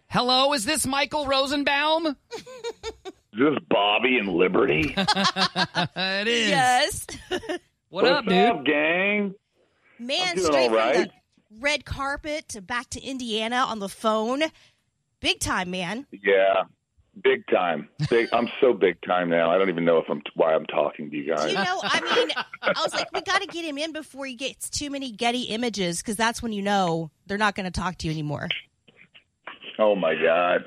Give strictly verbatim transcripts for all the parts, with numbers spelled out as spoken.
Hello, is this Michael Rosenbaum? Is this Bobby and Liberty? It is. Yes. What What's up, dude? up, gang? Man, I'm doing straight all right. from the red carpet to back to Indiana on the phone. Big time, man. Yeah, big time. Big. I'm so big time now. I don't even know if I'm why I'm talking to you guys. You know, I mean, I was like, we got to get him in before he gets too many Getty images, because that's when you know they're not going to talk to you anymore. Oh my God,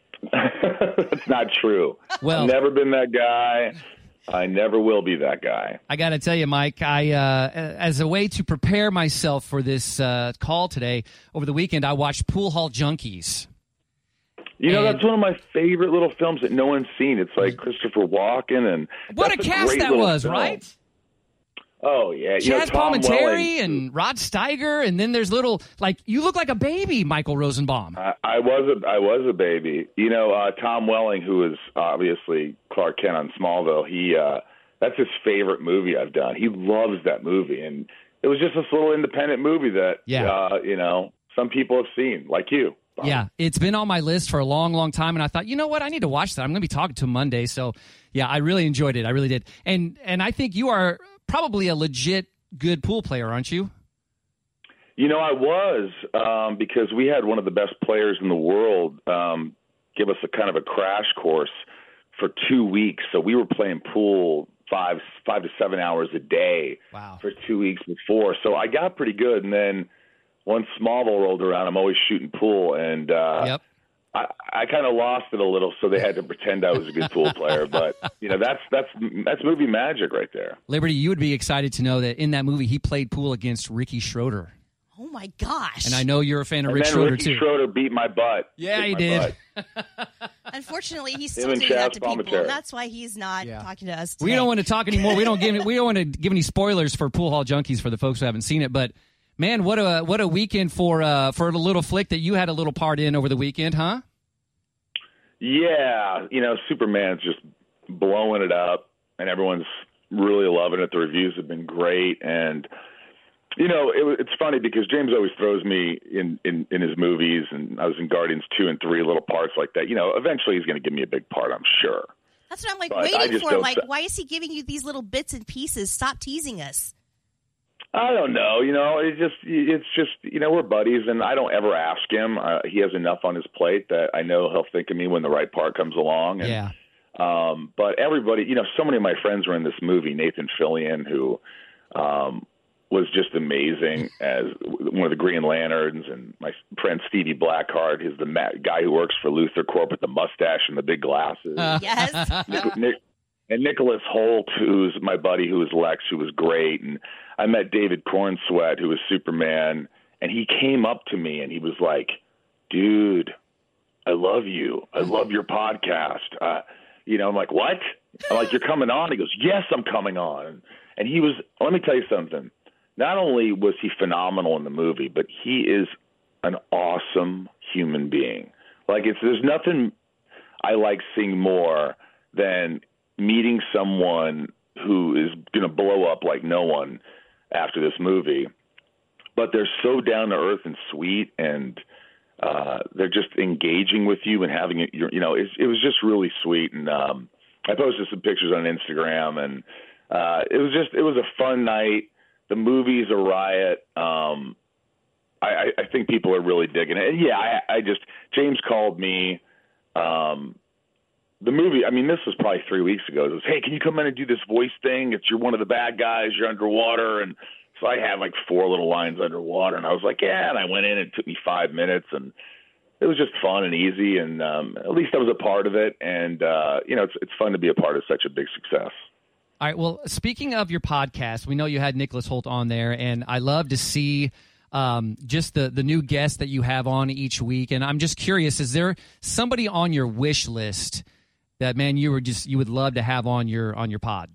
that's not true. Well- I've never been that guy. I never will be that guy. I got to tell you, Mike, I uh, as a way to prepare myself for this uh, call today, over the weekend, I watched Pool Hall Junkies. You know, And- that's one of my favorite little films that no one's seen. It's like Christopher Walken and What a that's cast great that little was, film. right? Oh yeah, you know, Chaz Tom Palminteri Welling- and Rod Steiger, and then there's little, like, you look like a baby, Michael Rosenbaum. I, I was a I was a baby. You know, uh, Tom Welling, who is obviously Clark Kent on Smallville. He uh, that's his favorite movie I've done. He loves that movie, and it was just this little independent movie that Yeah. uh, you know some people have seen, like you. Bob. Yeah, it's been on my list for a long, long time, and I thought, you know what, I need to watch that. I'm going to be talking to him Monday, so yeah, I really enjoyed it. I really did, and and I think you are probably a legit good pool player, aren't you? You know, I was um, because we had one of the best players in the world um, give us a kind of a crash course for two weeks. So we were playing pool five five to seven hours a day Wow. for two weeks before. So I got pretty good, and then once Smallville rolled around, I'm always shooting pool, and uh, Yep. I, I kind of lost it a little, so they had to pretend I was a good pool player. But you know, that's that's that's movie magic right there. Liberty, you would be excited to know that in that movie he played pool against Ricky Schroeder, Oh, my gosh. and I know you're a fan of And Rick then Schroeder Ricky too. Schroeder beat my butt. Yeah, Kicked he my did. butt. Unfortunately, he's Him still and doing that Chaz to people, Palminteri. and that's why he's not Yeah. talking to us today. We don't want to talk anymore. We don't give we don't want to give any spoilers for Pool Hall Junkies for the folks who haven't seen it. But man, what a what a weekend for uh, for the little flick that you had a little part in over the weekend, huh? Yeah, you know, Superman's just blowing it up, and everyone's really loving it. The reviews have been great, and you know, it, it's funny because James always throws me in, in, in his movies, and I was in Guardians two and three, little parts like that. You know, eventually he's going to give me a big part, I'm sure. That's what I'm like But I waiting just for. don't Like, sa- why is he giving you these little bits and pieces? Stop teasing us. I don't know. You know, it's just, it's just, you know, we're buddies, and I don't ever ask him. Uh, he has enough on his plate that I know he'll think of me when the right part comes along. And, Yeah. Um, but everybody, you know, so many of my friends were in this movie. Nathan Fillion, who um, was just amazing as one of the Green Lanterns, and my friend Stevie Blackheart is the ma- guy who works for Luther Corp with the mustache and the big glasses. Yes. Nic- Nic- and Nicholas Holt, who's my buddy, who was Lex, who was great. And I met David Cornsweat, who was Superman, and he came up to me and he was like, dude, I love you. I love your podcast. Uh, you know, I'm like, what? I'm like, you're coming on? He goes, yes, I'm coming on. And he was, let me tell you something. Not only was he phenomenal in the movie, but he is an awesome human being. Like, it's there's nothing I like seeing more than meeting someone who is going to blow up like no one after this movie, but they're so down to earth and sweet, and uh, they're just engaging with you and having it. You know, it's, it was just really sweet. And um, I posted some pictures on Instagram, and uh, it was just it was a fun night. The movie's a riot. Um, I, I think people are really digging it. And yeah, I, I just James called me. Um, the movie, I mean, this was probably three weeks ago. It was, hey, can you come in and do this voice thing? It's you're one of the bad guys. You're underwater, and so I had like four little lines underwater, and I was like, yeah. And I went in. And it took me five minutes, and it was just fun and easy. And um, at least I was a part of it. And uh, you know, it's it's fun to be a part of such a big success. All right. Well, speaking of your podcast, we know you had Nicholas Holt on there, and I love to see um, just the, the new guests that you have on each week. And I'm just curious, is there somebody on your wish list that, man, you were just you would love to have on your on your pod?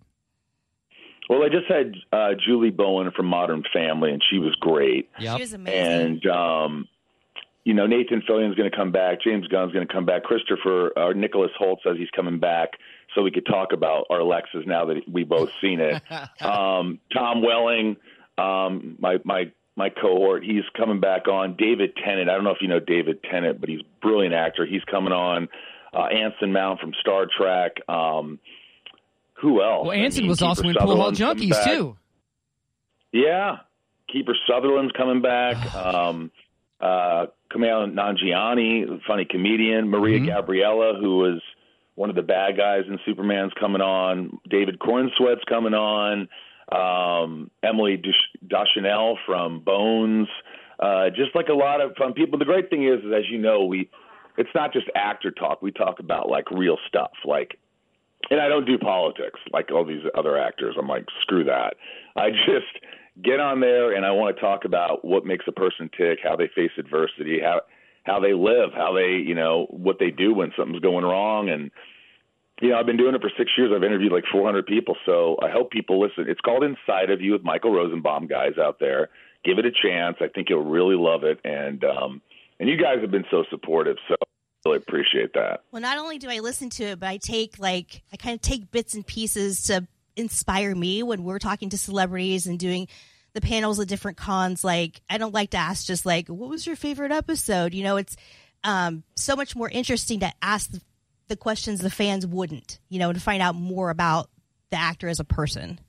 Well, I just had uh, Julie Bowen from Modern Family, and she was great. Yep. She was amazing. And um, you know, Nathan Fillion's going to come back. James Gunn's going to come back. Christopher or Nicholas Holt says he's coming back, so we could talk about our Lexus now that we both seen it. um, Tom Welling, um, my my my cohort. He's coming back on. David Tennant. I don't know if you know David Tennant, but he's a brilliant actor. He's coming on. Uh, Anson Mount from Star Trek. Um, who else? Well, Anson I mean, was Kiefer also in Pool Hall Sutherland's Junkies, too. Yeah. Kiefer Sutherland's coming back. um, uh, Kumail Nanjiani, funny comedian. Maria mm-hmm. Gabriella, who was one of the bad guys in Superman's coming on. David Cornsweat's coming on. Um, Emily Deschanel from Bones. Uh, just like a lot of fun people. The great thing is, is, as you know, we it's not just actor talk. We talk about like real stuff. Like, and I don't do politics like all these other actors. I'm like, screw that. I just get on there and I want to talk about what makes a person tick, how they face adversity, how how they live, how they, you know, what they do when something's going wrong. And, you know, I've been doing it for six years. I've interviewed like four hundred people. So I hope people listen. It's called Inside of You with Michael Rosenbaum, guys out there. Give it a chance. I think you'll really love it. And, um, and you guys have been so supportive. So I really appreciate that. Well, not only do I listen to it, but I take like, I kind of take bits and pieces to inspire me when we're talking to celebrities and doing the panels at different cons. Like, I don't like to ask just like, what was your favorite episode? You know, it's um, so much more interesting to ask the, the questions the fans wouldn't, you know, to find out more about the actor as a person.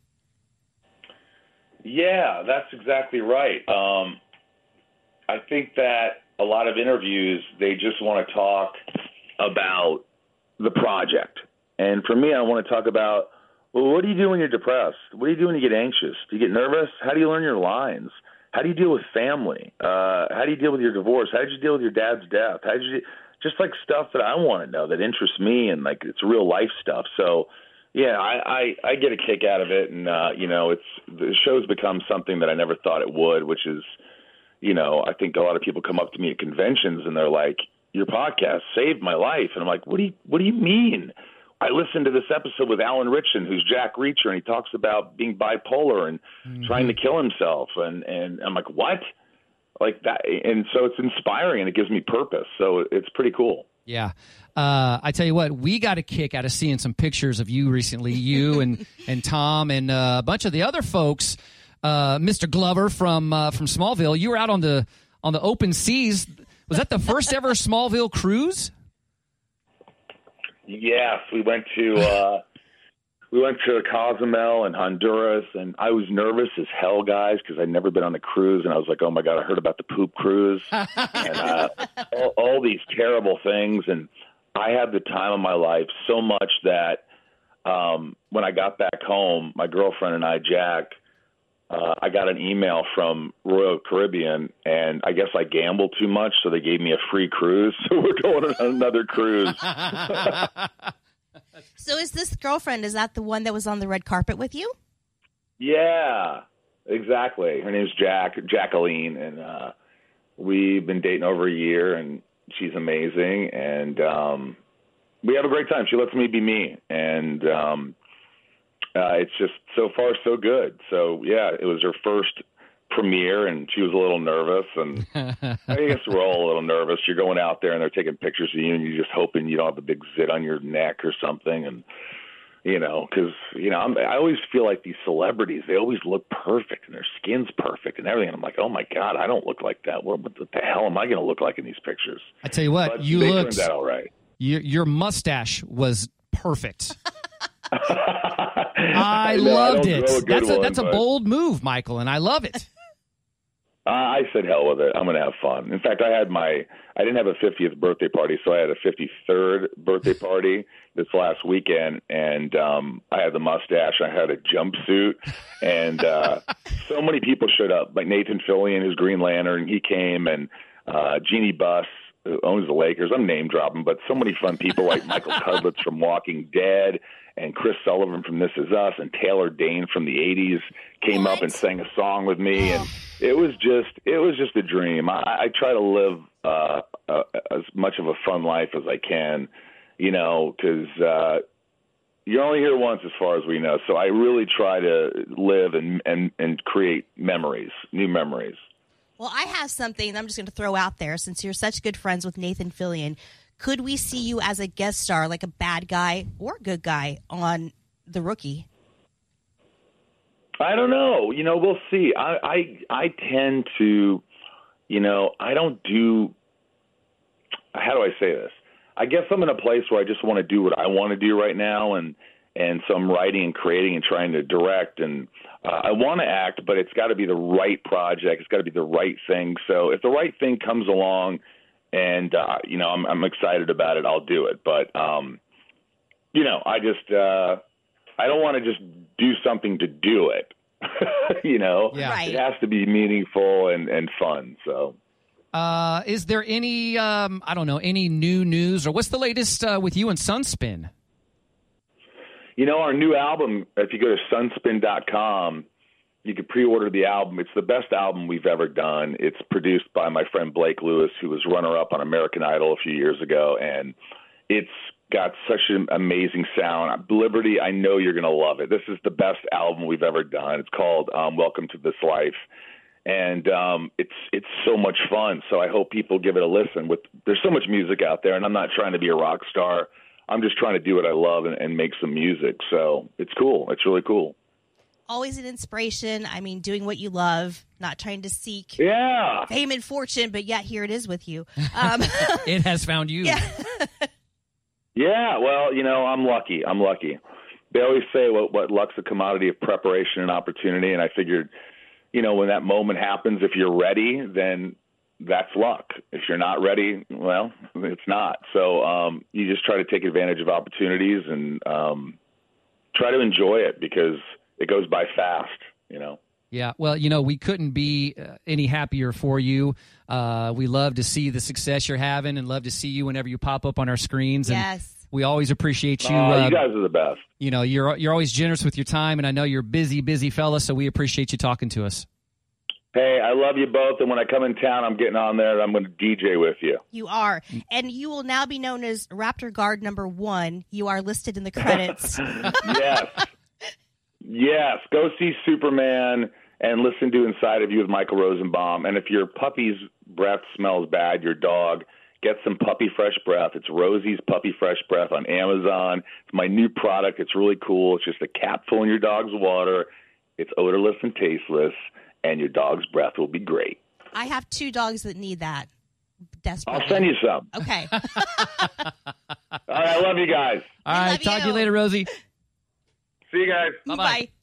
Yeah, that's exactly right. Um, I think that a lot of interviews, they just want to talk about the project. And for me, I want to talk about, well, what do you do when you're depressed? What do you do when you get anxious? Do you get nervous? How do you learn your lines? How do you deal with family? Uh, how do you deal with your divorce? How did you deal with your dad's death? How did you just like stuff that I want to know that interests me, and like it's real life stuff. So, yeah, I, I, I get a kick out of it, and uh, you know, it's the show's become something that I never thought it would, which is, you know, I think a lot of people come up to me at conventions and they're like, "Your podcast saved my life," and I'm like, "What do you What do you mean?" I listened to this episode with Alan Ritchson, who's Jack Reacher, and he talks about being bipolar and mm-hmm. trying to kill himself. And, and I'm like, what? Like that. And so it's inspiring and it gives me purpose. So it's pretty cool. Yeah. Uh, I tell you what, we got a kick out of seeing some pictures of you recently, you and, and Tom and uh, a bunch of the other folks. Uh, Mister Glover from uh, from Smallville, you were out on the on the open seas. Was that the first ever Smallville cruise? Yes, we went to uh, we went to Cozumel and Honduras, and I was nervous as hell, guys, because I'd never been on a cruise, and I was like, "Oh my god, I heard about the poop cruise and uh, all, all these terrible things." And I had the time of my life so much that um, when I got back home, my girlfriend and I, Jack, uh, I got an email from Royal Caribbean, and I guess I gambled too much, so they gave me a free cruise. So we're going on another cruise. So is this girlfriend, is that the one that was on the red carpet with you? Yeah, exactly. Her name's Jack, Jacqueline, and uh, we've been dating over a year, and she's amazing, and um, we have a great time. She lets me be me, and um Uh, it's just so far so good. So, yeah, it was her first premiere, and she was a little nervous. And I guess we're all a little nervous. You're going out there, and they're taking pictures of you, and you're just hoping you don't have a big zit on your neck or something. And, you know, because, you know, I'm, I always feel like these celebrities, they always look perfect, and their skin's perfect and everything. And I'm like, oh, my God, I don't look like that. What, what the hell am I going to look like in these pictures? I tell you what, but you they looked, turned out all right. Your, your mustache was perfect. I no, loved I it. A that's a one, that's a but... bold move, Michael, and I love it. uh, I said hell with it. I'm going to have fun. In fact, I had my I didn't have a fiftieth birthday party, so I had a fifty-third birthday party this last weekend, and um, I had the mustache. I had a jumpsuit, and uh, so many people showed up. Like Nathan Fillion, his Green Lantern, he came, and uh, Jeannie Buss, who owns the Lakers. I'm name dropping, but so many fun people like Michael Cudlitz from Walking Dead, and Chris Sullivan from This Is Us, and Taylor Dane from the eighties came what? up and sang a song with me, and it was just it was just a dream. I, I try to live uh, uh, as much of a fun life as I can, you know, because uh, you're only here once, as far as we know. So I really try to live and and and create memories, new memories. Well, I have something I'm just going to throw out there. Since you're such good friends with Nathan Fillion, could we see you as a guest star, like a bad guy or good guy, on The Rookie? I don't know. You know, we'll see. I, I I tend to, you know, I don't do. How do I say this? I guess I'm in a place where I just want to do what I want to do right now, and and so I'm writing and creating and trying to direct, and uh, I want to act, but it's got to be the right project. It's got to be the right thing. So if the right thing comes along, and uh, you know, I'm, I'm excited about it, I'll do it. But um, you know, I just uh, I don't want to just do something to do it. you know, Yeah. Right. It has to be meaningful and, and fun. So. Uh, is there any, um, I don't know, any new news, or what's the latest uh, with you and Sunspin? You know, our new album, if you go to sunspin dot com, you can pre-order the album. It's the best album we've ever done. It's produced by my friend Blake Lewis, who was runner-up on American Idol a few years ago, and it's got such an amazing sound. Liberty, I know you're going to love it. This is the best album we've ever done. It's called um, Welcome to This Life. And um, it's it's so much fun. So I hope people give it a listen. With there's so much music out there, and I'm not trying to be a rock star. I'm just trying to do what I love and, and make some music. So it's cool. It's really cool. Always an inspiration. I mean, doing what you love, not trying to seek Yeah. fame and fortune, but yet here it is with you. Um, It has found you. yeah. Yeah. Well, you know, I'm lucky. I'm lucky. They always say what what luck's a commodity of preparation and opportunity, and I figured, you know, when that moment happens, if you're ready, then that's luck. If you're not ready, well, it's not. So um, you just try to take advantage of opportunities and um, try to enjoy it because it goes by fast, you know. Yeah, well, you know, we couldn't be uh, any happier for you. Uh, we love to see the success you're having and love to see you whenever you pop up on our screens. And Yes. we always appreciate you. Oh, uh, you guys are the best. You know, you're you're always generous with your time, and I know you're a busy, busy fella, so we appreciate you talking to us. Hey, I love you both, and when I come in town, I'm getting on there. I'm going to D J with you. You are. And you will now be known as Raptor Guard number one. You are listed in the credits. Yes. Yes. Go see Superman and listen to Inside of You with Michael Rosenbaum. And if your puppy's breath smells bad, your dog, get some Puppy Fresh Breath. It's Rosie's Puppy Fresh Breath on Amazon. It's my new product. It's really cool. It's just a capful in your dog's water. It's odorless and tasteless, and your dog's breath will be great. I have two dogs that need that desperately. I'll send you some. Okay. All right. I love you guys. All We right, love talk to you. you later, Rosie. See you guys. Bye-bye. Bye.